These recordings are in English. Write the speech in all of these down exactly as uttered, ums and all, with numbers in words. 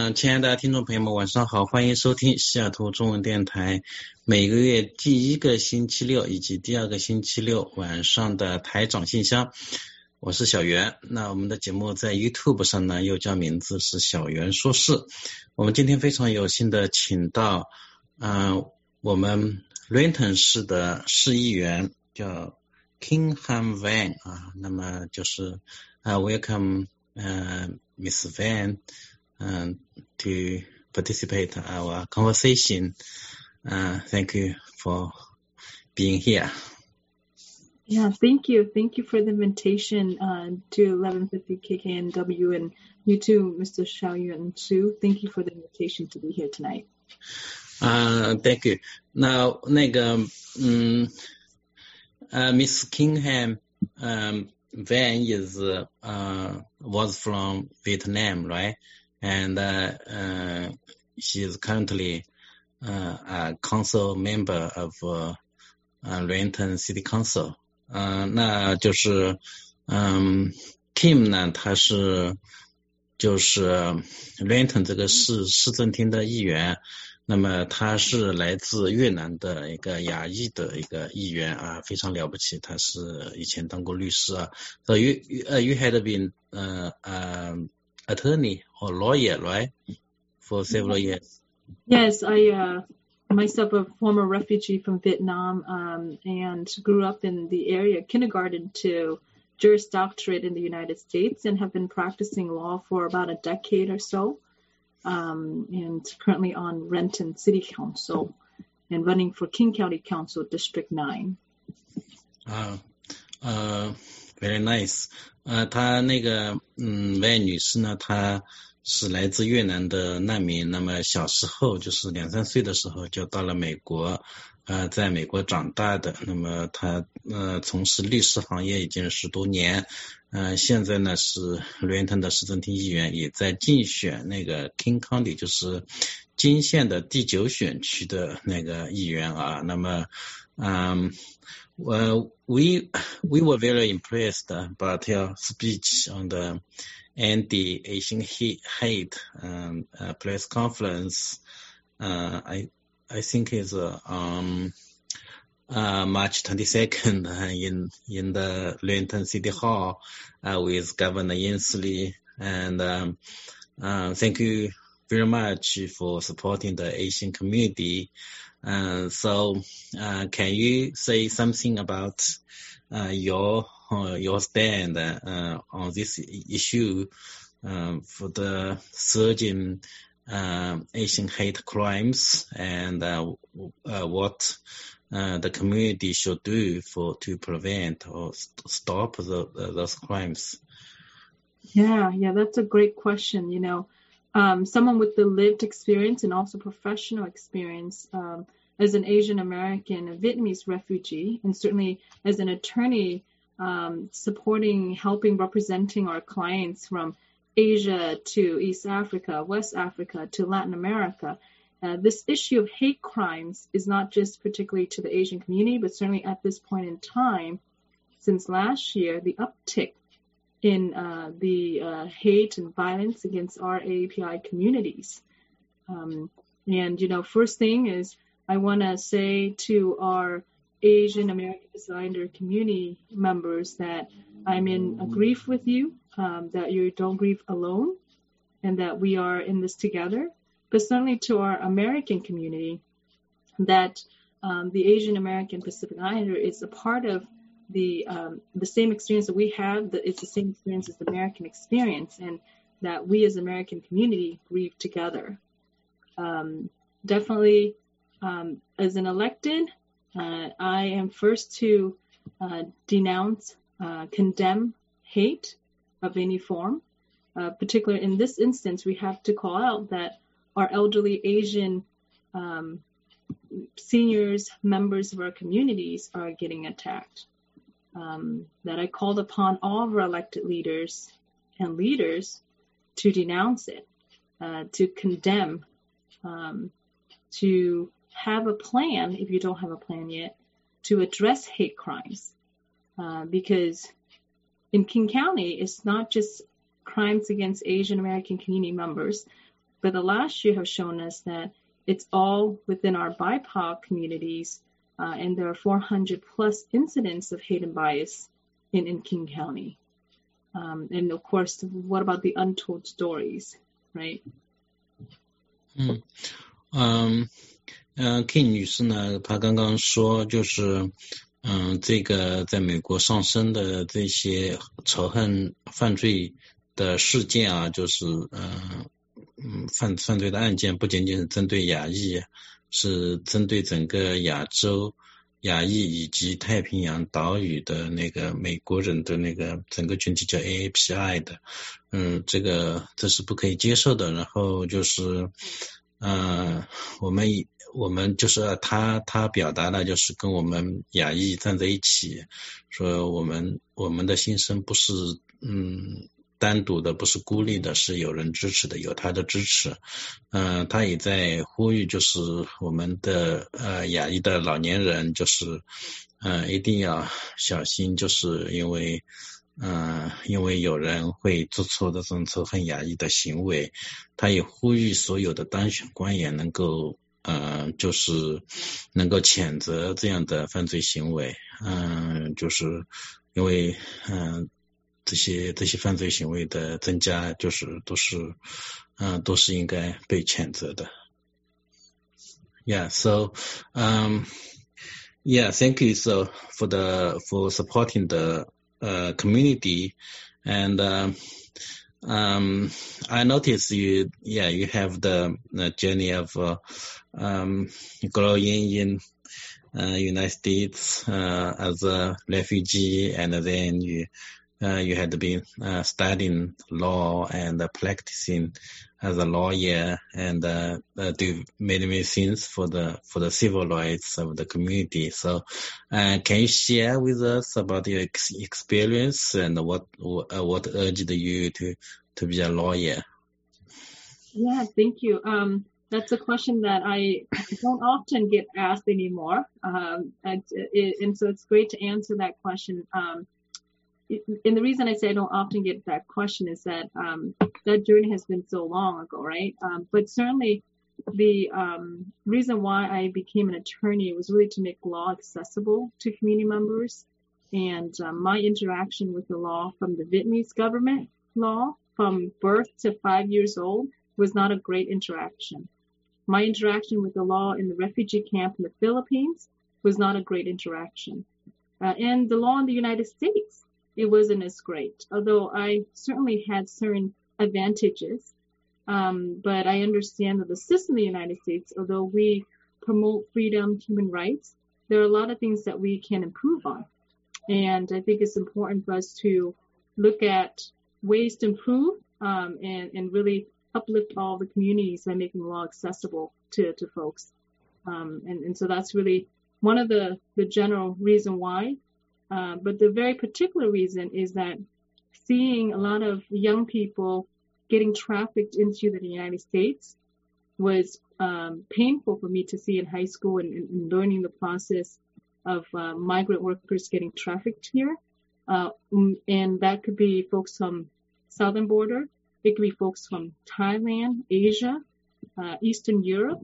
嗯、呃，亲爱的听众朋友们，晚上好，欢迎收听西雅图中文电台每个月第一个星期六以及第二个星期六晚上的台长信箱。我是小袁，那我们的节目在 YouTube 上呢，又叫名字是小袁说事。我们今天非常有幸的请到，嗯、呃，我们 Renton 市的市议员叫 Kingham Van 啊，那么就是啊、呃、，Welcome 呃 Miss Van。Um, to participate in our conversation. Uh, thank you for being here. Yeah, thank you. Thank you for the invitation uh, to eleven fifty K K N W, and you too, Mister Xiaoyuan Su. Thank you for the invitation to be here tonight. Uh, thank you. Now, 那个, um, uh, Miss Kingham um, Van is uh, was from Vietnam, right? And uh, uh, she is currently uh, a council member of uh, uh, Renton City Council. 呃，那就是嗯 Kim 呢，他是就是 Renton 这个市市政厅的议员，那么他是来自越南的一个亚裔的一个议员啊，非常了不起，他是以前当过律师啊。So you uh, you had been uh, um, attorney or lawyer, right, for several years? Yes, I uh, myself a former refugee from Vietnam um, and grew up in the area, kindergarten to Juris Doctorate in the United States, and have been practicing law for about a decade or so, um, and currently on Renton City Council and running for King County Council District nine. Uh, uh, very nice. 呃，她那个嗯，魏女士呢，她是来自越南的难民，那么小时候就是两三岁的时候就到了美国，呃，在美国长大的，那么她呃从事律师行业已经十多年，呃，现在呢是 Renton 的市政厅议员，也在竞选那个 King County， 就是金县的第九选区的那个议员啊，那么嗯。Well, we we were very impressed about your speech on the anti-Asian hate um, uh, press conference. Uh, I I think it's uh, um uh, March twenty-second uh, in in the Renton City Hall uh, with Governor Inslee, and um, uh, thank you very much for supporting the Asian community. Uh, so, uh, can you say something about uh, your uh, your stand uh, on this issue uh, for the surging uh, Asian hate crimes, and uh, uh, what uh, the community should do for to prevent or st- stop the, uh, those crimes? Yeah, yeah, that's a great question. You know, um, someone with the lived experience and also professional experience. Um, as an Asian American, a Vietnamese refugee, and certainly as an attorney, um, supporting, helping, representing our clients from Asia to East Africa, West Africa to Latin America. Uh, this issue of hate crimes is not just particularly to the Asian community, but certainly at this point in time, since last year, the uptick in uh, the uh, hate and violence against our A A P I communities. Um, and, you know, first thing is, I want to say to our Asian American Islander community members that I'm in a grief with you, um, that you don't grieve alone, and that we are in this together. But certainly to our American community, that um, the Asian American Pacific Islander is a part of the um, the same experience that we have. That it's the same experience as the American experience, and that we as American community grieve together. Um, definitely. Um, as an elected, uh, I am first to uh, denounce, uh, condemn hate of any form. Uh, particularly in this instance, we have to call out that our elderly Asian um, seniors, members of our communities are getting attacked. Um, that I called upon all of our elected leaders and leaders to denounce it, uh, to condemn, um, to have a plan, if you don't have a plan yet, to address hate crimes. Uh, because in King County, it's not just crimes against Asian American community members, but the last year has shown us that it's all within our B I P O C communities, uh, and there are four hundred plus incidents of hate and bias in, in King County. Um, and of course, what about the untold stories, right? 嗯嗯呃 ，King 女士呢，她刚刚说就是，嗯，这个在美国上升的这些仇恨犯罪的事件啊，就是嗯嗯犯犯罪的案件不仅仅是针对亚裔，是针对整个亚洲、亚裔以及太平洋岛屿的那个美国人的那个整个群体叫 A A P I 的，嗯，这个这是不可以接受的。然后就是，呃，我们我们就是他他表达的就是跟我们亚裔站在一起，说我们我们的心声不是嗯。单独的不是孤立的，是有人支持的，有他的支持。嗯、呃，他也在呼吁，就是我们的呃亚裔的老年人，就是呃一定要小心，就是因为嗯、呃，因为有人会做出的这种仇恨亚裔的行为。他也呼吁所有的当选官员能够呃，就是能够谴责这样的犯罪行为。嗯、呃，就是因为嗯。呃这些这些犯罪行为的增加，就是都是，嗯、呃，都是应该被谴责的。Yeah, so, um, yeah, thank you so for the for supporting the uh, community, and um, um, I notice you, yeah, you have the, the journey of uh, um, growing in uh, United States uh, as a refugee, and then you. Uh, you had been uh, studying law and uh, practicing as a lawyer, and uh, uh, do many many things for the for the civil rights of the community. So, uh, can you share with us about your ex- experience and what uh, what urged you to to be a lawyer? Yeah, thank you. Um, that's a question that I don't often get asked anymore, um, and, and so it's great to answer that question. Um, And the reason I say I don't often get that question is that um, that journey has been so long ago, right? Um, but certainly the um, reason why I became an attorney was really to make law accessible to community members. And um, my interaction with the law from the Vietnamese government law from birth to five years old was not a great interaction. My interaction with the law in the refugee camp in the Philippines was not a great interaction. Uh, and the law in the United States, it wasn't as great, although I certainly had certain advantages. Um, but I understand that the system in the United States, although we promote freedom, human rights, there are a lot of things that we can improve on. And I think it's important for us to look at ways to improve um, and, and really uplift all the communities by making law accessible to, to folks. Um, and, and so that's really one of the, the general reason why. Uh, but the very particular reason is that seeing a lot of young people getting trafficked into the United States was um, painful for me to see in high school and, and learning the process of uh, migrant workers getting trafficked here. Uh, and that could be folks from southern border. It could be folks from Thailand, Asia, uh, Eastern Europe.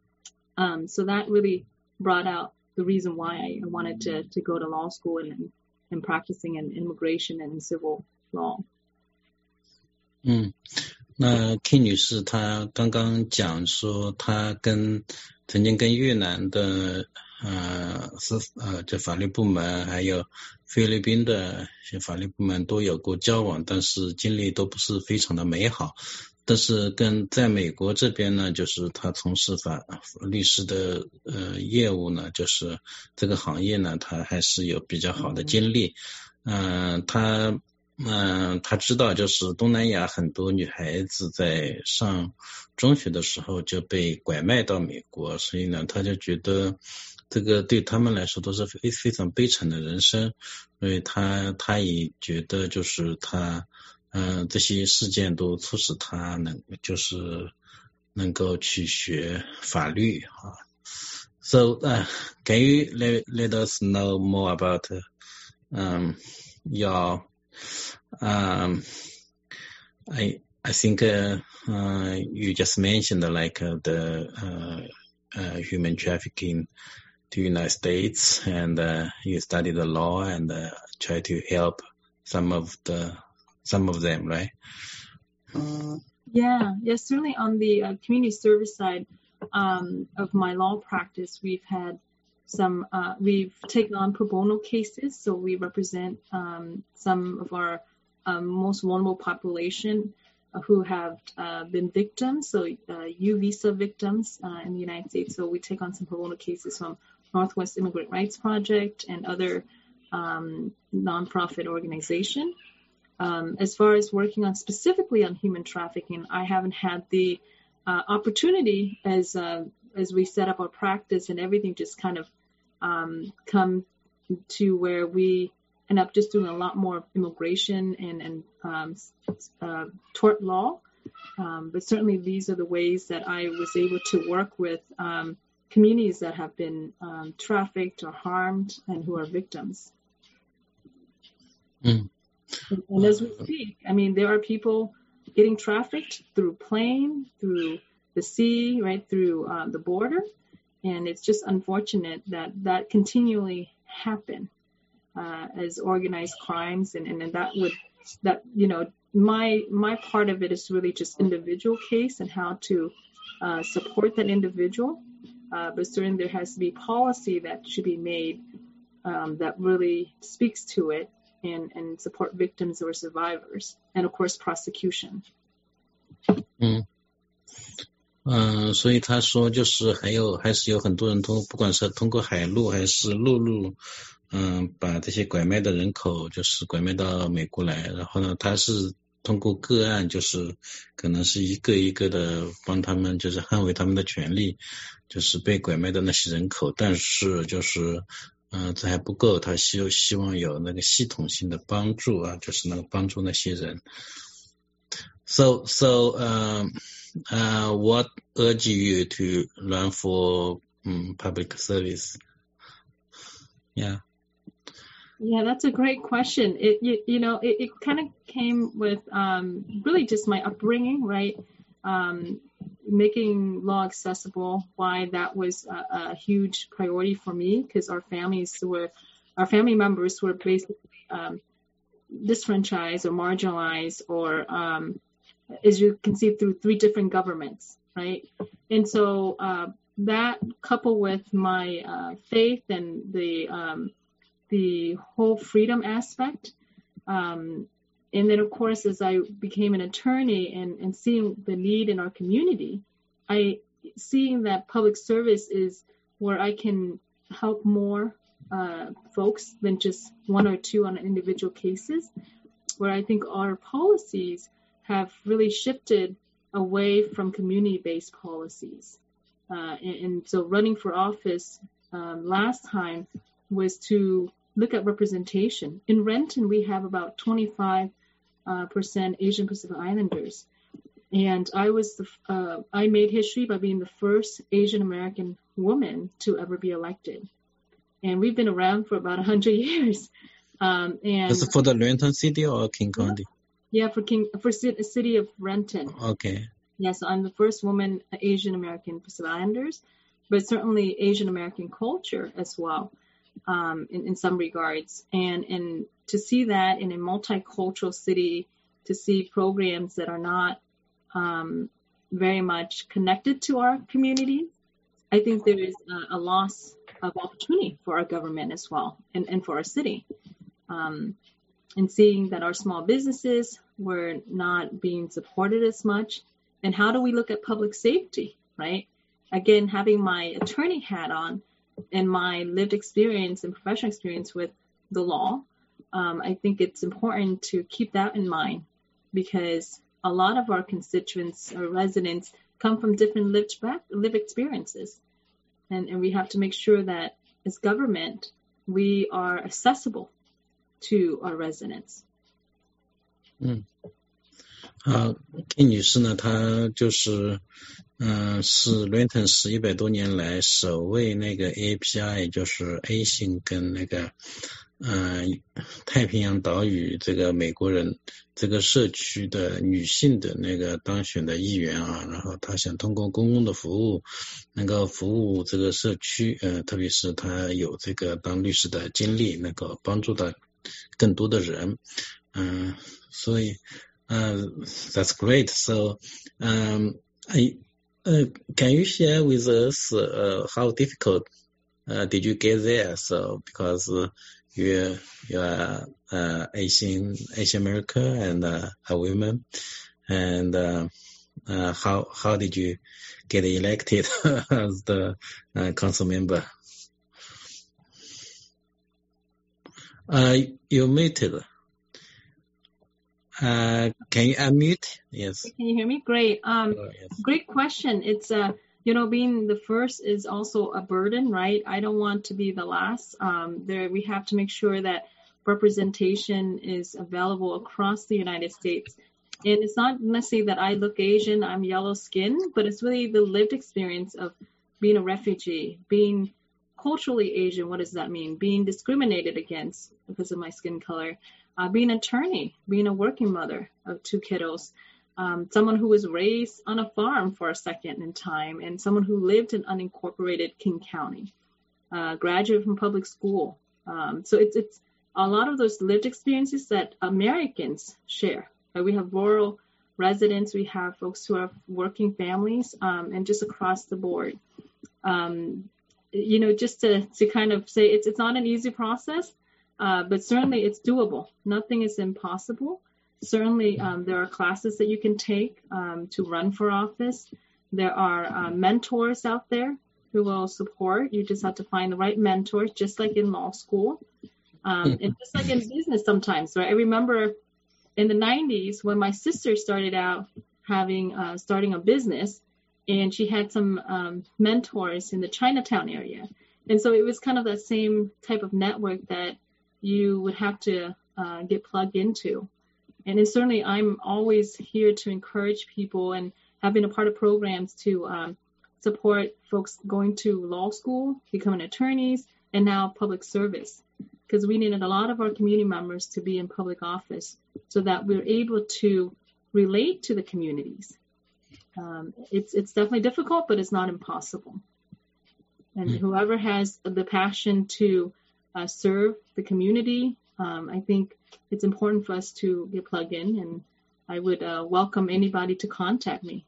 Um, so that really brought out the reason why I wanted to, to go to law school and, and practicing in immigration and civil law. 嗯，那 King 女士她刚刚讲说，她跟曾经跟越南的呃是呃这法律部门还有菲律宾的一些法律部门都有过交往，但是经历都不是非常的美好。但是跟在美国这边呢，就是他从事法律师的呃业务呢，就是这个行业呢，他还是有比较好的经历。嗯、呃，他嗯、呃，他知道就是东南亚很多女孩子在上中学的时候就被拐卖到美国，所以呢，他就觉得这个对他们来说都是非非常悲惨的人生，所以他他也觉得就是他。嗯、呃，这些事件都促使他能就是能够去学法律啊。So, uh, can you let, let us know more about um your um I I think uh, uh, you just mentioned like uh, the uh, uh, human trafficking to United States, and uh, you study the law and uh, try to help some of the some of them, right? Uh, yeah, yeah, certainly on the uh, community service side um, of my law practice, we've had some, uh, we've taken on pro bono cases, so we represent um, some of our um, most vulnerable population uh, who have uh, been victims, so uh, U visa victims uh, in the United States. So we take on some pro bono cases from Northwest Immigrant Rights Project and other um, nonprofit organizations. Um, as far as working on specifically on human trafficking, I haven't had the uh, opportunity as uh, as we set up our practice and everything just kind of um, come to where we end up just doing a lot more immigration and, and um, uh, tort law. Um, but certainly these are the ways that I was able to work with um, communities that have been um, trafficked or harmed and who are victims. Mm. And, and as we speak, I mean, there are people getting trafficked through plane, through the sea, right, through uh, the border. And it's just unfortunate that that continually happen uh, as organized crimes. And, and, and that would, that, you know, my my part of it is really just individual case and how to uh, support that individual. Uh, but certainly there has to be policy that should be made um, that really speaks to it. And, and support victims or survivors, and of course prosecution. 嗯，嗯、呃，所以他说就是还有还是有很多人通不管是通过海路还是陆路，嗯、呃，把这些拐卖的人口就是拐卖到美国来，然后呢，他是通过个案就是可能是一个一个的帮他们就是捍卫他们的权利，就是被拐卖的那些人口，但是就是。嗯、呃，这还不够，他希希望有那个系统性的帮助啊，就是那个帮助那些人。So, so, um, uh, what urged you to run for um, public service? Yeah. Yeah, that's a great question. It, you, you know, it, it kind of came with um, really just my upbringing, right? Um, making law accessible, why that was a, a huge priority for me, because our families were, our family members were basically um, disfranchised or marginalized, or um, as you can see through three different governments, right? And so uh, that coupled with my uh, faith and the um, the whole freedom aspect, um, and then, of course, as I became an attorney and, and seeing the need in our community, I seeing that public service is where I can help more uh, folks than just one or two on individual cases, where I think our policies have really shifted away from community-based policies. Uh, and, and so running for office um, last time was to look at representation. In Renton, we have about twenty-five Uh, percent Asian Pacific Islanders, and I was the uh, I made history by being the first Asian American woman to ever be elected, and we've been around for about a hundred years. Um, and Is it for the Renton City or King County? Yeah, for King for the city of Renton. Okay. Yeah, so I'm the first woman Asian American Pacific Islanders, but certainly Asian American culture as well. Um, in, in some regards, and and to see that in a multicultural city, to see programs that are not um, very much connected to our community, I think there is a, a loss of opportunity for our government as well, and, and for our city. Um, and seeing that our small businesses were not being supported as much, and how do we look at public safety, right? Again, having my attorney hat on, and my lived experience and professional experience with the law, um, I think it's important to keep that in mind, because a lot of our constituents or residents come from different lived, back, lived experiences. And, and we have to make sure that as government, we are accessible to our residents. 嗯，好 ，K 女士呢，她就是，嗯、呃，是 Renton 市一百多年来首位那个 A P I， 就是 A 型跟那个嗯、呃，太平洋岛屿这个美国人这个社区的女性的那个当选的议员啊，然后他想通过公共的服务，能够服务这个社区，呃，特别是他有这个当律师的经历，能够帮助到更多的人，嗯、呃，所以，呃 ，that's great. So, um, I, uh, can you share with us, uh, how difficult, uh, did you get there? So, because uh, you you are uh, Asian Asian American and uh, a woman, and uh, uh, how how did you get elected as the uh, council member? Uh, you're muted. Uh, can you unmute? Yes. Can you hear me? Great. Um, oh, yes. Great question. It's uh, you know, being the first is also a burden, right? I don't want to be the last. Um, there, we have to make sure that representation is available across the United States. And it's not necessarily that I look Asian, I'm yellow skinned, but it's really the lived experience of being a refugee, being culturally Asian. What does that mean? Being discriminated against because of my skin color, uh, being an attorney, being a working mother of two kiddos, um, someone who was raised on a farm for a second in time, and someone who lived in unincorporated King County, uh, graduate from public school. Um, so it's, it's a lot of those lived experiences that Americans share. Like we have rural residents, we have folks who have working families, um, and just across the board. Um, you know, just to, to kind of say it's, it's not an easy process, uh, but certainly it's doable. Nothing is impossible. Certainly, um, there are classes that you can take um, to run for office. There are uh, mentors out there who will support. You just have to find the right mentors, just like in law school. Um, and just like in business sometimes, right? I remember in the nineties when my sister started out having, uh, starting a business, and she had some um, mentors in the Chinatown area. And so it was kind of that same type of network that you would have to uh, get plugged into. And certainly I'm always here to encourage people and have been a part of programs to um, support folks going to law school, becoming attorneys, and now public service. Because we needed a lot of our community members to be in public office so that we're able to relate to the communities. Um, it's it's definitely difficult, but it's not impossible. And mm. whoever has the passion to uh, serve the community, um, I think it's important for us to get plugged in, and I would uh, welcome anybody to contact me.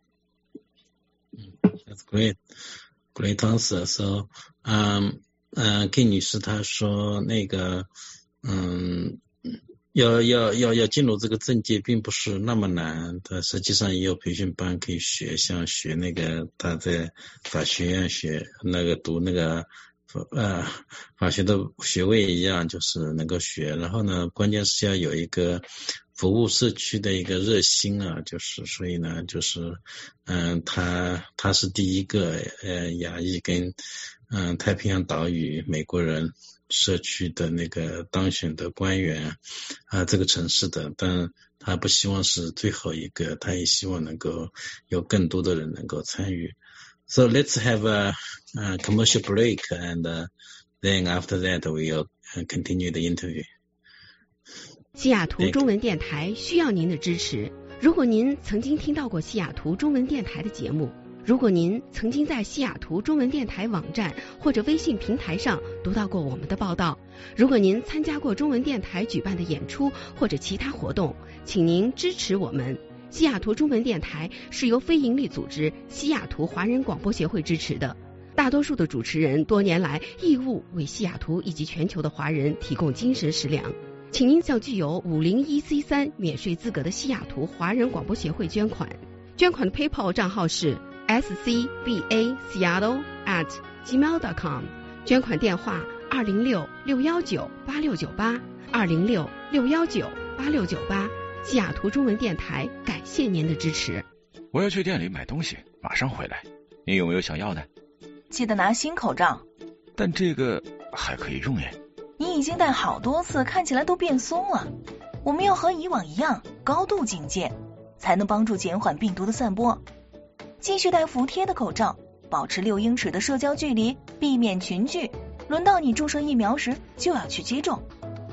That's great. Great answer. So, um, uh, K 女士她说那个，嗯，要要要要进入这个政界并不是那么难的，实际上也有培训班可以学，像学那个她在法学院学那个读那个呃法学的学位一样，就是能够学。然后呢，关键是要有一个服务社区的一个热心啊，就是所以呢，就是嗯，他他是第一个呃亚裔跟嗯太平洋岛屿美国人社区的那个当选的官员啊，这个城市的，但他不希望是最后一个，他也希望能够有更多的人能够参与。So let's have a, a commercial break, and uh, then after that we'll continue the interview. 西雅图中文电台需要您的支持。如果您曾经听到过西雅图中文电台的节目，如果您曾经在西雅图中文电台网站或者微信平台上读到过我们的报道，如果您参加过中文电台举办的演出或者其他活动，请您支持我们。西雅图中文电台是由非营利组织西雅图华人广播协会支持的，大多数的主持人多年来义务为西雅图以及全球的华人提供精神食粮。请您向具有五零一 C 三 免税资格的西雅图华人广播协会捐款，捐款的 PayPal 账号是 s c b a seattle at gmail dot com， 捐款电话二零六六一九八六九八二零六六一九八六九八。西雅图中文电台感谢您的支持。 我要去店里买东西，马上回来。你有没有想要的？ 记得拿新口罩。 但这个还可以用耶。 你已经戴好多次，看起来都变松了。我们要和以往一样，高度警戒，才能帮助减缓病毒的散播。继续戴服帖的口罩，保持六英尺的社交距离，避免群聚。轮到你注射疫苗时，就要去接种。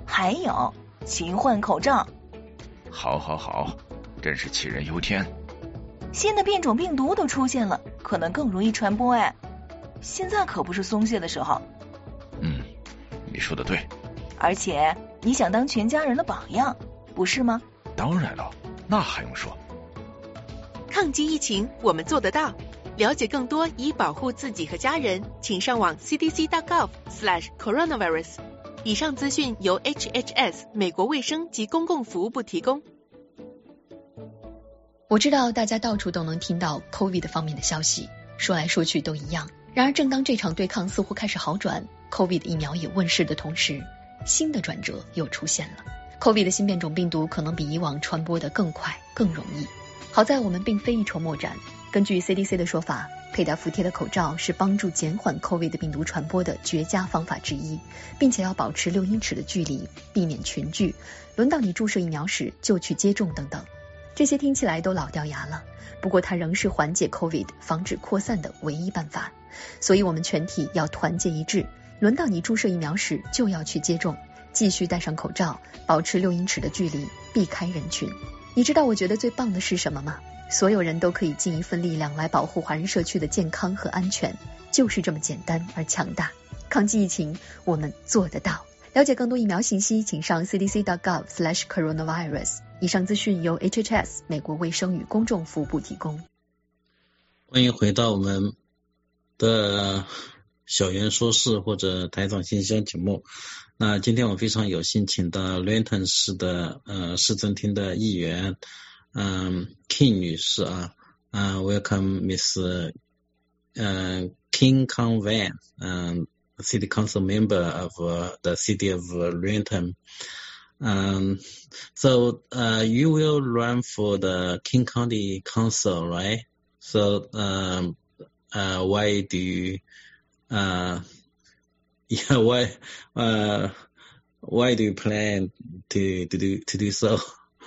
还有勤换口罩。 好好好，真是杞人忧天。 新的变种病毒都出现了，可能更容易传播哎。现在可不是松懈的时候。 嗯，你说的对。 而且你想当全家人的榜样，不是吗？ 当然了，那还用说。 抗击疫情，我们做得到。了解更多以保护自己和家人，请上网 c d c dot gov slash coronavirus。以上资讯由 H H S 美国卫生及公共服务部提供。 我知道大家到处都能听到 COVID 方面的消息，说来说去都一样。然而正当这场对抗似乎开始好转， COVID 疫苗也问世的同时，新的转折又出现了。 COVID 的新变种病毒可能比以往传播得更快更容易。好在我们并非一筹莫展，根据 C D C 的说法，佩戴服帖的口罩是帮助减缓 COVID 病毒传播的绝佳方法之一，并且要保持六英尺的距离，避免群聚，轮到你注射疫苗时就去接种等等。这些听起来都老掉牙了，不过它仍是缓解 COVID 防止扩散的唯一办法。所以我们全体要团结一致，轮到你注射疫苗时就要去接种，继续戴上口罩，保持六英尺的距离，避开人群。你知道我觉得最棒的是什么吗？所有人都可以尽一份力量来保护华人社区的健康和安全，就是这么简单而强大。抗击疫情，我们做得到。了解更多疫苗信息，请上 c d c dot gov slash coronavirus。以上资讯由 H H S 美国卫生与公众服务部提供。 欢迎回到我们的小圆说事或者台长信箱节目。那今天我非常有幸请到 Renton 市的呃市政厅的议员嗯 King 女士啊，嗯、uh, welcome Miss 呃 King Kang Van 嗯、uh, City Council member of uh, the city of Renton. Um, so uh, you will run for the King County Council, right? So um, uh, why do you uh, yeah why uh, why do you plan to to do to do so?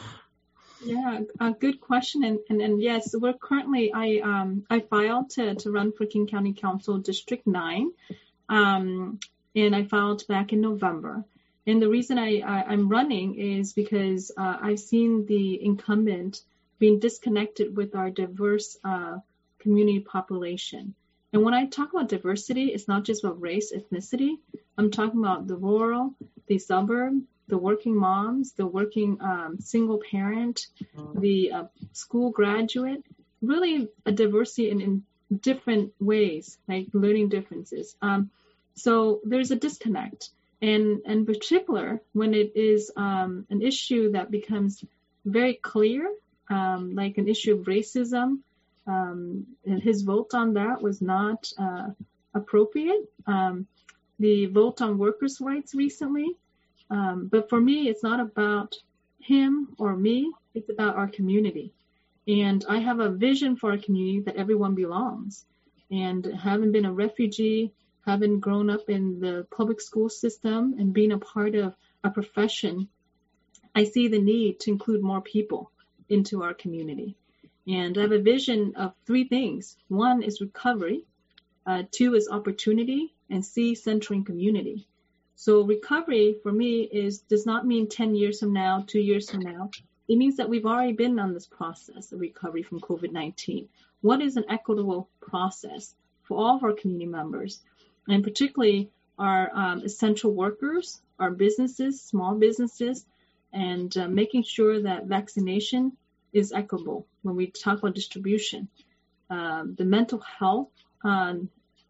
Yeah, a good question, and, and and yes, we're currently I um I filed to to run for King County Council District nine, um, and I filed back in November. And the reason I, I I'm running is because uh, I've seen the incumbent being disconnected with our diverse uh, community population. And when I talk about diversity, it's not just about race, ethnicity. I'm talking about the rural, the suburb, the working moms, the working um, single parent, the uh, school graduate, really a diversity in, in different ways, like learning differences. Um, so there's a disconnect. And in particular, when it is um, an issue that becomes very clear, um, like an issue of racism, um, and his vote on that was not uh, appropriate. Um, the vote on workers' rights recently. Um, but for me, it's not about him or me. It's about our community. And I have a vision for our community that everyone belongs. And having been a refugee, having grown up in the public school system and being a part of a profession, I see the need to include more people into our community. And I have a vision of three things. One is recovery. Uh, two is opportunity. And C, centering community. So recovery for me is does not mean ten years from now, two years from now. It means that we've already been on this process of recovery from COVID nineteen. What is an equitable process for all of our community members, and particularly our um, essential workers, our businesses, small businesses, and uh, making sure that vaccination is equitable when we talk about distribution. Um, the mental health um,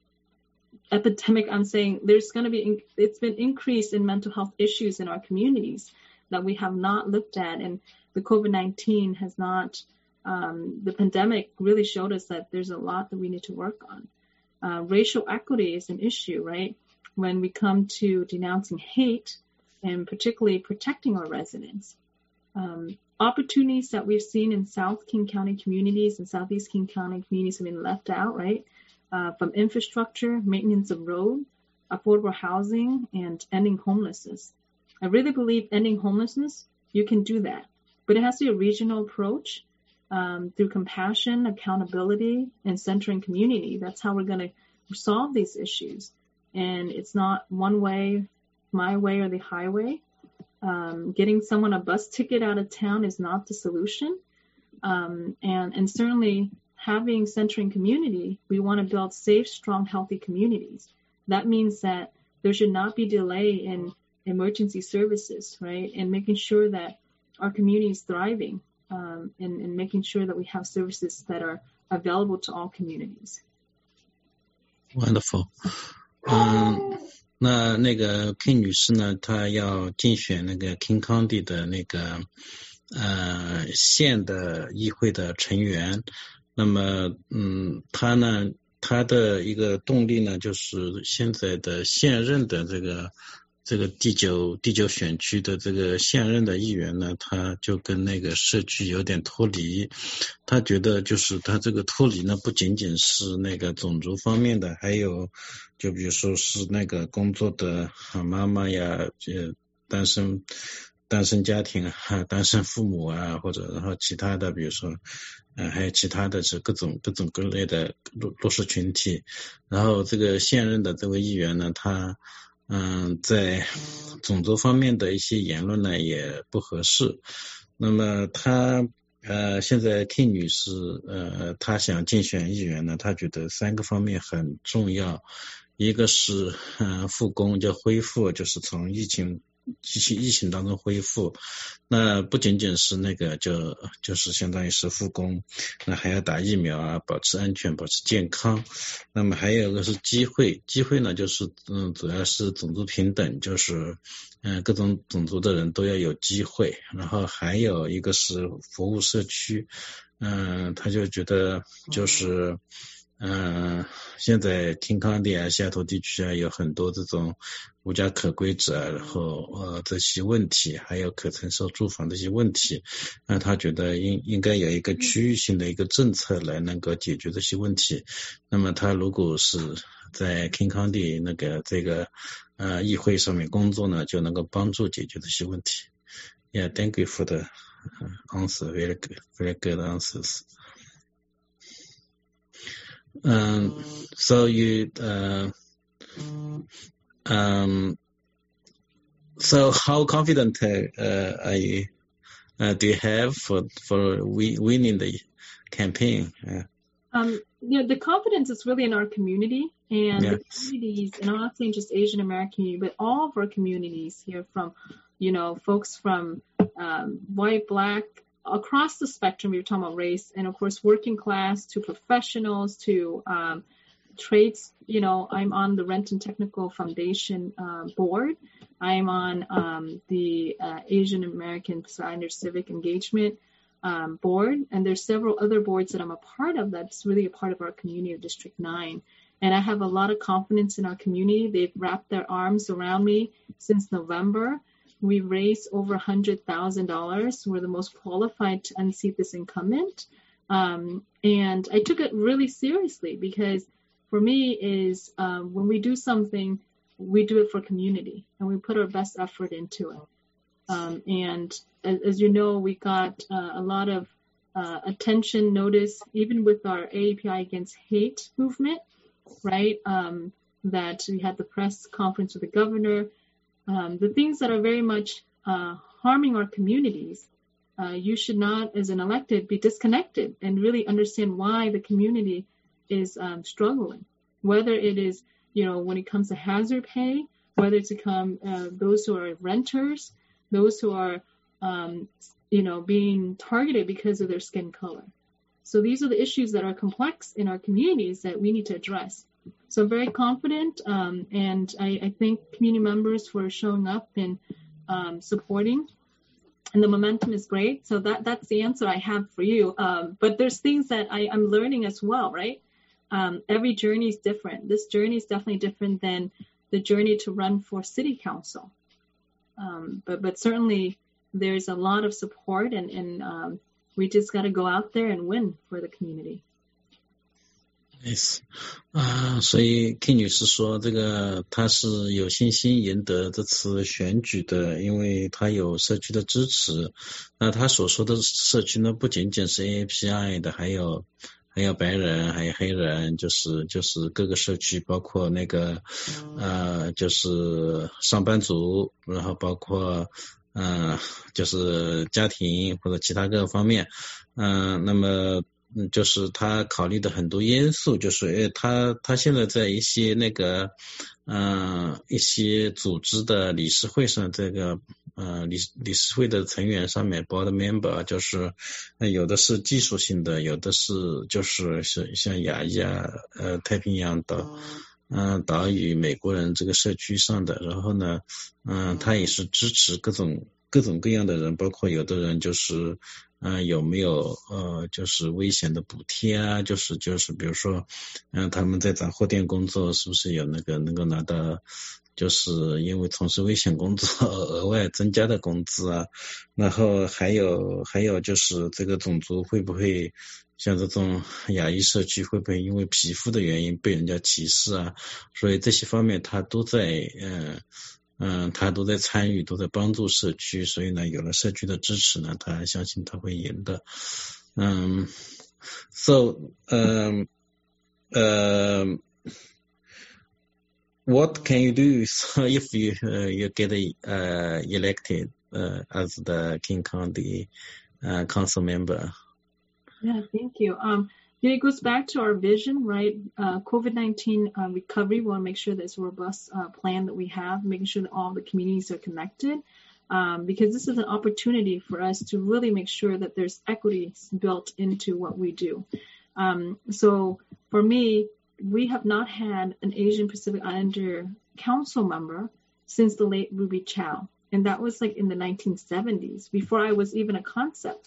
epidemic, I'm saying there's going to be, it's been increased in mental health issues in our communities that we have not looked at. And the COVID nineteen has not, um, the pandemic really showed us that there's a lot that we need to work on. Uh, racial equity is an issue, right? When we come to denouncing hate and particularly protecting our residents. Um, opportunities that we've seen in South King County communities and Southeast King County communities have been left out, right? Uh, from infrastructure, maintenance of road, affordable housing, and ending homelessness. I really believe ending homelessness, you can do that. But it has to be a regional approach um, through compassion, accountability, and centering community. That's how we're going to solve these issues. And it's not one way, my way, or the highway. um, getting someone a bus ticket out of town is not the solution. Um, and, and certainly having centering community, we want to build safe, strong, healthy communities. That means that there should not be delay in emergency services, right? And making sure that our community is thriving, um, and, and making sure that we have services that are available to all communities. Wonderful. 嗯，那那个 King 女士呢，她要竞选那个 King County 的那个呃县的议会的成员。那么，嗯，她呢，她的一个动力呢，就是现在的现任的这个这个第九第九选区的这个现任的议员呢，他就跟那个社区有点脱离。他觉得就是他这个脱离呢，不仅仅是那个种族方面的，还有就比如说是那个工作的妈妈呀，呃，单身单身家庭啊，单身父母啊，或者然后其他的，比如说呃，还有其他的是各种各种各类的弱弱势群体。然后这个现任的这位议员呢，他嗯，在种族方面的一些言论呢也不合适。那么他呃，现在 King 女士呃，她想竞选议员呢，她觉得三个方面很重要。一个是呃复工，就恢复，就是从疫情疫情疫情当中恢复。那不仅仅是那个就就是相当于是复工，那还要打疫苗啊，保持安全，保持健康。那么还有一个是机会，机会呢就是嗯，主要是种族平等，就是嗯、呃、各种种族的人都要有机会。然后还有一个是服务社区，嗯、呃，他就觉得就是嗯、呃，现在 King County 啊，西雅图地区啊，有很多这种无家可归者，然后呃这些问题，还有可承受住房这些问题，那他觉得应应该有一个区域性的一个政策来能够解决这些问题。那么他如果是在 King County 那个这个呃议会上面工作呢，就能够帮助解决这些问题。Yeah, thank you for the answer. Very good, very good answers. Um, so you, uh, um, so how confident uh, are you? Uh, do you have for for we, winning the campaign? Uh, um, you know, the confidence is really in our community, and yeah. the communities, and I'm not saying just Asian American, but all of our communities here, from, you know, folks from um, white, black, across the spectrum. You're talking about race, and of course working class to professionals to um, trades. You know, I'm on the Renton Technical Foundation uh, board. I'm on um, the uh, Asian American Pathfinder Civic Engagement um, board, and there's several other boards that I'm a part of that's really a part of our community of District nine. And I have a lot of confidence in our community. They've wrapped their arms around me since November. We raised over one hundred thousand dollars. We're the most qualified to unseat this incumbent. Um, and I took it really seriously because for me is um, when we do something, we do it for community and we put our best effort into it. Um, and as, as you know, we got uh, a lot of uh, attention, notice, even with our A A P I Against Hate movement, right? Um, that we had the press conference with the governor. Um, the things that are very much uh, harming our communities, uh, you should not, as an elected, be disconnected and really understand why the community is um, struggling. Whether it is, you know, when it comes to hazard pay, whether it's become uh, those who are renters, those who are, um, you know, being targeted because of their skin color. So these are the issues that are complex in our communities that we need to address. So I'm very confident, um, and I, I thank community members for showing up and um, supporting. And the momentum is great. So that that's the answer I have for you. Um, but there's things that I, I'm learning as well, right? Um, every journey is different. This journey is definitely different than the journey to run for city council. Um, but but certainly there's a lot of support, and, and um, we just got to go out there and win for the community. Yes. 啊、呃，所以 King 女士说，这个她是有信心赢得这次选举的，因为她有社区的支持。那她所说的社区呢，不仅仅是 A A P I 的，还有还有白人，还有黑人，就是就是各个社区，包括那个呃，就是上班族，然后包括嗯、呃，就是家庭或者其他各个方面，嗯、呃，那么嗯，就是他考虑的很多因素，就是诶，他他现在在一些那个嗯、呃、一些组织的理事会上，这个呃理理事会的成员上面 board member 就是有的是技术性的，有的是就是是像亚裔啊呃太平洋岛嗯、呃、岛屿美国人这个社区上的，然后呢嗯、呃、他也是支持各种各种各样的人，包括有的人就是嗯、呃，有没有呃，就是危险的补贴啊？就是就是比如说，嗯、呃，他们在杂货店工作，是不是有那个能够拿到，就是因为从事危险工作额外增加的工资啊？然后还有还有就是这个种族会不会像这种亚裔社区会不会因为皮肤的原因被人家歧视啊？所以这些方面他都在嗯。呃嗯，他都在参与，都在帮助社区，所以呢，有了社区的支持呢，他相信他会赢的。嗯 ，so 嗯、um, 呃、uh, what can you do so if you uh, you get uh, elected uh, as the King County uh, council member? Yeah, thank you. Um, yeah, it goes back to our vision, right? Uh, COVID nineteen uh, recovery. We want to make sure there's a robust uh, plan that we have, making sure that all the communities are connected, um, because this is an opportunity for us to really make sure that there's equity built into what we do. Um, so for me, we have not had an Asian Pacific Islander council member since the late Ruby Chow, and that was like in the nineteen seventies, before I was even a concept.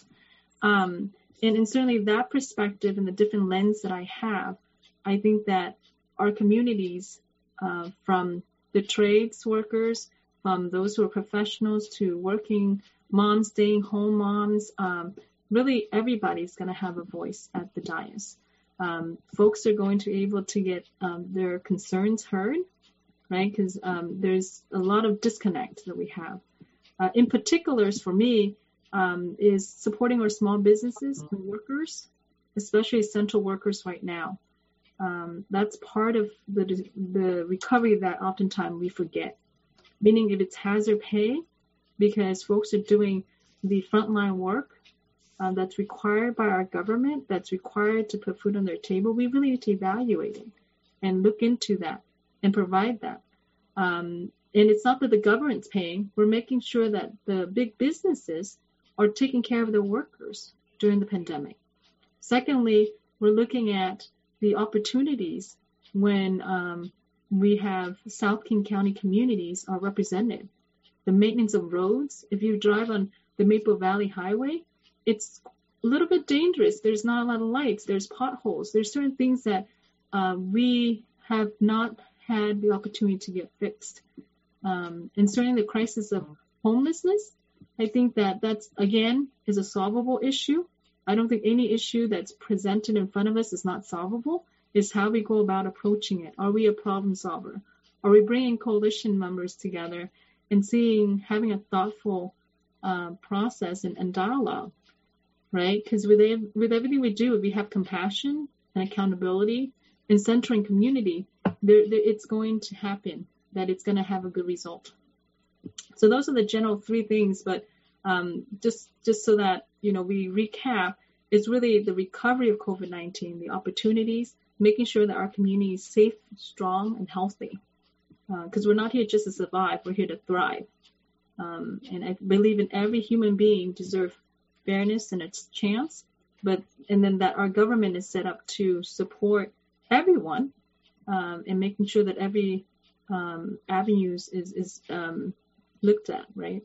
Um, And, and certainly that perspective and the different lens that I have, I think that our communities, uh, from the trades workers, from those who are professionals to working moms, staying home moms, um, really everybody's going to have a voice at the dais. Um, folks are going to be able to get um, their concerns heard, right? Because um, there's a lot of disconnect that we have. Uh, in particular, for me, Um, is supporting our small businesses and workers, especially essential workers right now. Um, that's part of the the recovery that oftentimes we forget. Meaning if it's hazard pay, because folks are doing the frontline work uh, that's required by our government, that's required to put food on their table, we really need to evaluate it and look into that and provide that. Um, and it's not that the government's paying. We're making sure that the big businesses are taking care of their workers during the pandemic. Secondly, we're looking at the opportunities when um, we have South King County communities are represented. The maintenance of roads, if you drive on the Maple Valley Highway, it's a little bit dangerous. There's not a lot of lights. There's potholes. There's certain things that uh, we have not had the opportunity to get fixed. Um, and certainly the crisis of homelessness, I think that that's, again, is a solvable issue. I don't think any issue that's presented in front of us is not solvable. It's how we go about approaching it. Are we a problem solver? Are we bringing coalition members together and seeing, having a thoughtful uh, process and, and dialogue, right? Because with, with everything we do, if we have compassion and accountability and centering community, there, there, it's going to happen, that it's going to have a good result. So those are the general three things, but um, just just so that, you know, we recap, it's really the recovery of COVID nineteen, the opportunities, making sure that our community is safe, strong, and healthy. Because uh, we're not here just to survive, we're here to thrive. Um, and I believe in every human being deserves fairness and its chance, but and then that our government is set up to support everyone um, and making sure that every um, avenues is, is um, looked at, right?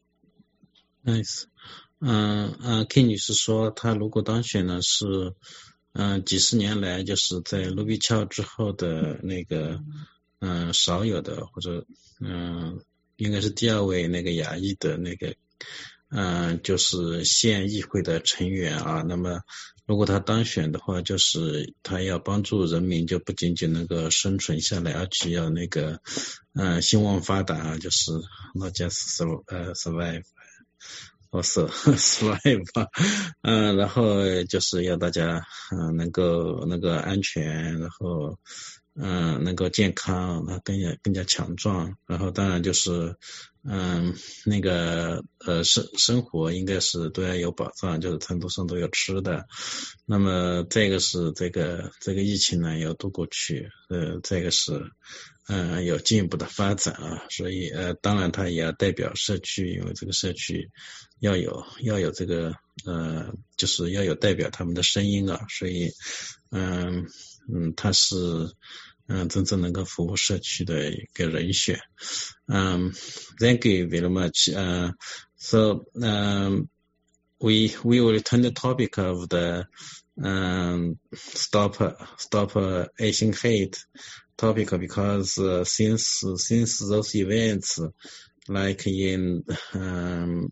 Nice. 嗯、呃、呃 Ken 女士说，她如果当选呢，是嗯、呃、几十年来就是在卢比乔之后的那个嗯、呃、少有的，或者嗯、呃、应该是第二位那个亚裔的那个嗯、呃、就是县议会的成员啊。那么如果他当选的话，就是他要帮助人民，就不仅仅能够生存下来，而且要那个嗯、呃、兴旺发达，就是 not just survive also survive 嗯、呃、然后就是要大家嗯、呃、能够能够安全，然后嗯、呃、能够健康，那更加更加强壮，然后当然就是嗯那个呃生生活应该是都要有保障，就是程度上都有吃的。那么这个是这个这个疫情呢要度过去，呃这个是嗯、呃、有进一步的发展啊，所以呃当然它也要代表社区，因为这个社区要有要有这个呃就是要有代表他们的声音啊，所以嗯嗯它是嗯真正能够服务社区的一个人选。Um, thank you very much. Uh, so um, we we will return the topic of the um, stop stop uh, Asian hate topic because uh, since since those events like in um,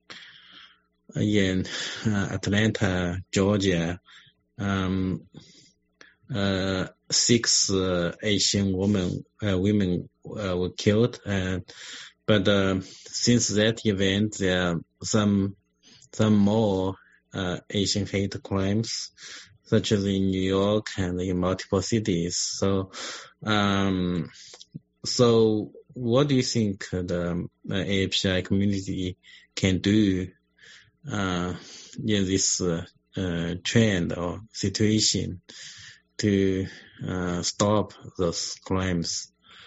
in uh, Atlanta, Georgia, um, uh, six uh, Asian women uh, women uh, were killed, uh, but uh, since that event, there are some some more uh, Asian hate crimes, such as in New York and in multiple cities. So, um, so what do you think the uh, A P I community can do uh, in this uh, uh, trend or situation to uh, stop those crimes?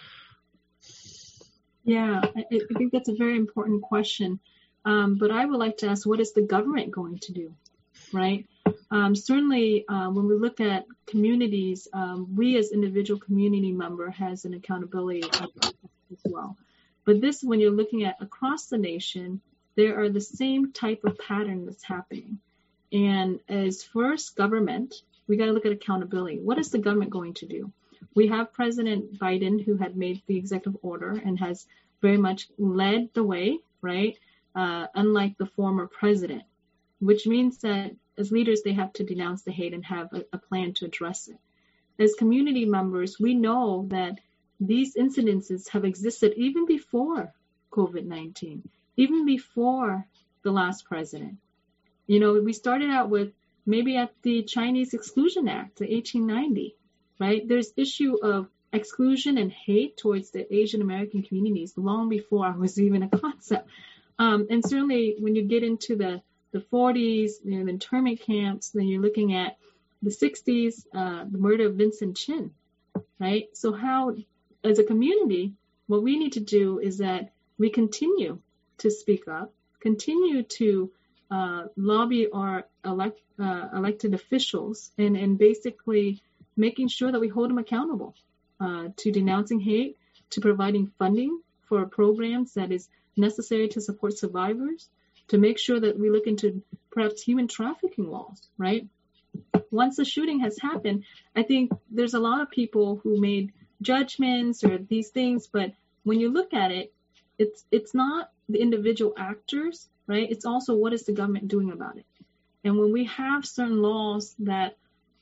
Yeah, I, I think that's a very important question. Um, but I would like to ask, what is the government going to do, right? Um, certainly, uh, when we look at communities, um, we as individual community member has an accountability as well. But this, when you're looking at across the nation, there are the same type of pattern that's happening. And as first government, we got to look at accountability. What is the government going to do? We have President Biden who had made the executive order and has very much led the way, right? Uh, unlike the former president, which means that as leaders, they have to denounce the hate and have a, a plan to address it. As community members, we know that these incidences have existed even before COVID nineteen, even before the last president. You know, we started out with maybe at the Chinese Exclusion Act, the eighteen ninety, right? There's issue of exclusion and hate towards the Asian American communities long before I was even a concept. Um, and certainly when you get into the, the forties, you know, the internment camps, then you're looking at the sixties, uh, the murder of Vincent Chin, right? So how, as a community, what we need to do is that we continue to speak up, continue to uh, lobby our elect, uh, elected officials and, and basically making sure that we hold them accountable uh, to denouncing hate, to providing funding for programs that is necessary to support survivors, to make sure that we look into perhaps human trafficking laws, right? Once the shooting has happened, I think there's a lot of people who made judgments or these things, but when you look at it, it's it's not the individual actors, right? It's also what is the government doing about it. And when we have certain laws that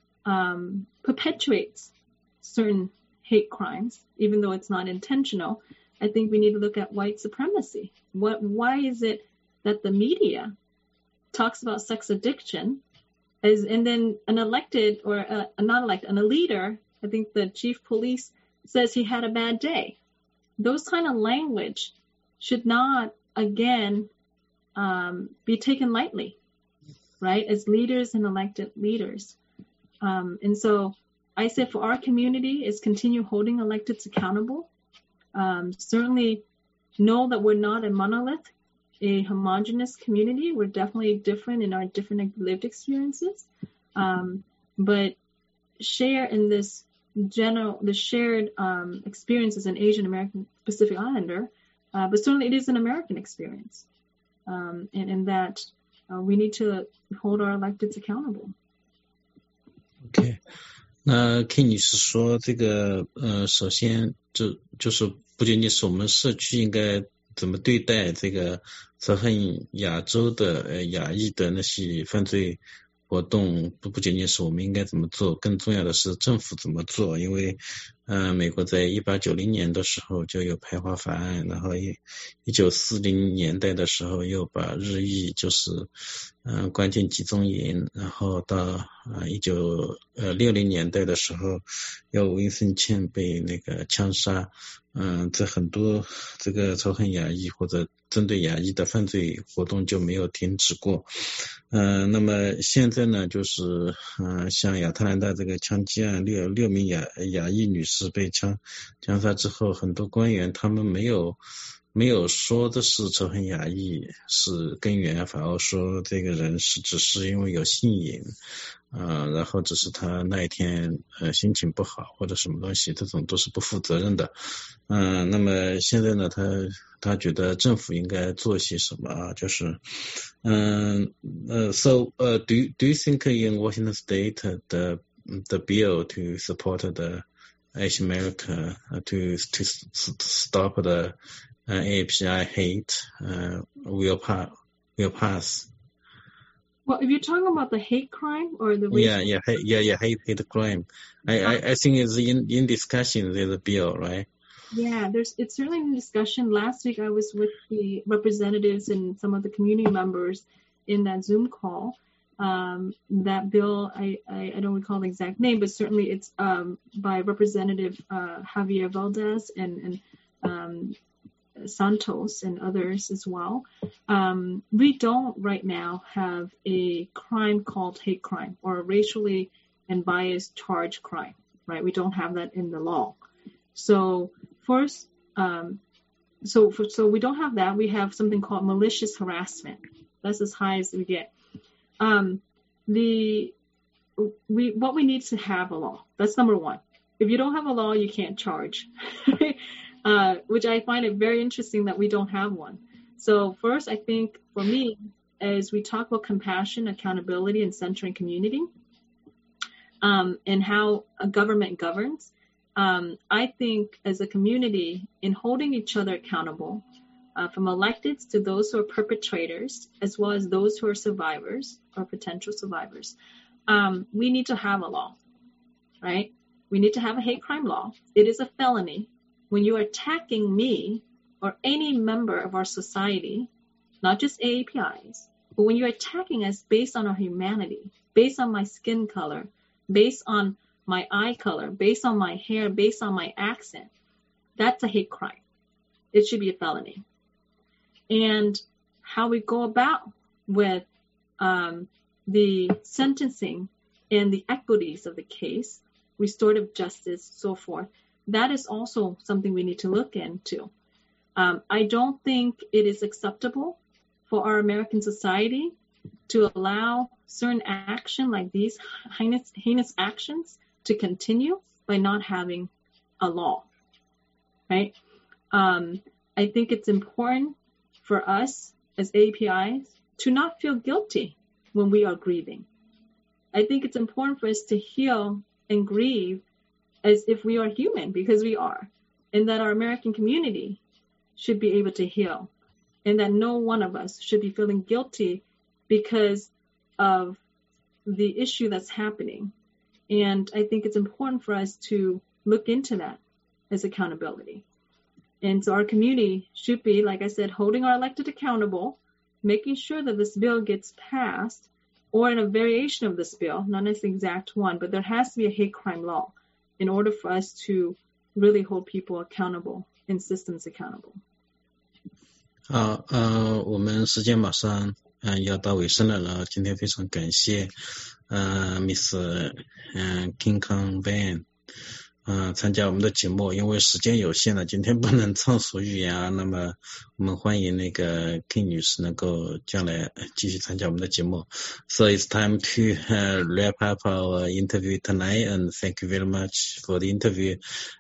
um, perpetuates certain hate crimes, even though it's not intentional, I think we need to look at white supremacy. What? Why is it that the media talks about sex addiction, as, and then an elected or a, a not elected, and a leader, I think the chief police says he had a bad day. Those kind of language should not, again, um, be taken lightly, right? As leaders and elected leaders. Um, and so I say for our community is continue holding electeds accountable. Um, certainly know that we're not a monolith, a homogenous community. We're definitely different in our different lived experiences. Um, but share in this general, the shared um, experience as an Asian American Pacific Islander, uh, but certainly it is an American experience. Um, and in that uh, we need to hold our electeds accountable. Okay. 那 King 女士说这个呃，首先就就是不仅仅是我们社区应该怎么对待这个仇恨亚洲的呃亚裔的那些犯罪活动不不仅仅是我们应该怎么做，更重要的是政府怎么做。因为，呃，美国在一八九零年的时候就有排华法案，然后一一九四零年代的时候又把日裔就是嗯、呃、关进集中营，然后到啊一九呃六零年代的时候，有温森茜被那个枪杀。嗯，这很多这个仇恨亚裔或者针对亚裔的犯罪活动就没有停止过。嗯，那么现在呢，就是嗯，像亚特兰大这个枪击案，六六名亚亚裔女士被枪枪杀之后，很多官员他们没有没有说的是仇恨亚裔是根源，反而说这个人是只是因为有性瘾。啊、呃，然后只是他那一天呃心情不好或者什么东西，这种都是不负责任的。嗯、呃，那么现在呢，他他觉得政府应该做些什么啊？就是嗯呃 ，so 呃、uh, ，do do you think in Washington State the the bill to support the Asian America uh, to to stop the uh, A A P I hate uh, will pass will pass? Well, if you're talking about the hate crime or the racial yeah yeah hate, yeah yeah hate hate crime, I, I I think it's in in discussion. There's a bill, right? Yeah, there's it's certainly in discussion. Last week I was with the representatives and some of the community members in that Zoom call. Um, that bill, I, I I don't recall the exact name, but certainly it's um by Representative uh, Javier Valdez and and um. Santos and others as well. Um, we don't right now have a crime called hate crime or a racially and biased charge crime, right? We don't have that in the law. So first, um, so for, so we don't have that. We have something called malicious harassment. That's as high as we get. Um, the we what we need to have a law. That's number one. If you don't have a law, you can't charge. Uh, which I find it very interesting that we don't have one. So first, I think for me, as we talk about compassion, accountability, and centering community, um, and how a government governs, um, I think as a community, in holding each other accountable, uh, from electeds to those who are perpetrators, as well as those who are survivors or potential survivors, um, we need to have a law, right? We need to have a hate crime law. It is a felony. When you are attacking me or any member of our society, not just A A P Is, but when you're attacking us based on our humanity, based on my skin color, based on my eye color, based on my hair, based on my accent, that's a hate crime. It should be a felony. And how we go about with um, the sentencing and the equities of the case, restorative justice, so forth, that is also something we need to look into. Um, I don't think it is acceptable for our American society to allow certain action like these heinous, heinous actions to continue by not having a law, right? Um, I think it's important for us as A A P Is to not feel guilty when we are grieving. I think it's important for us to heal and grieve as if we are human, because we are, and that our American community should be able to heal, and that no one of us should be feeling guilty because of the issue that's happening. And I think it's important for us to look into that as accountability. And so our community should be, like I said, holding our elected accountable, making sure that this bill gets passed, or in a variation of this bill, not necessarily the exact one, but there has to be a hate crime law in order for us to really hold people accountable and systems accountable. 好，呃，我们时间马上嗯、呃、要到尾声了了。今天非常感谢呃 Miss 嗯、呃、King Kong Van 呃参加我们的节目，因为时间有限了，今天不能畅所欲言啊。那么我们欢迎那个 King 女士能够将来继续参加我们的节目。So it's time to uh, wrap up our interview tonight, and thank you very much for the interview.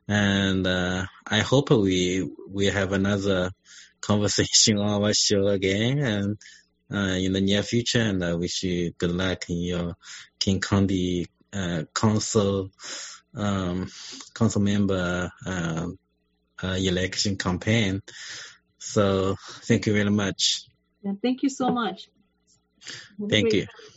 And uh, I hope we we have another conversation on our show again, and uh, in the near future. And I wish you good luck in your King County uh, Council. Um, council member uh, uh, election campaign. So thank you very much. Yeah, thank you so much. Thank you.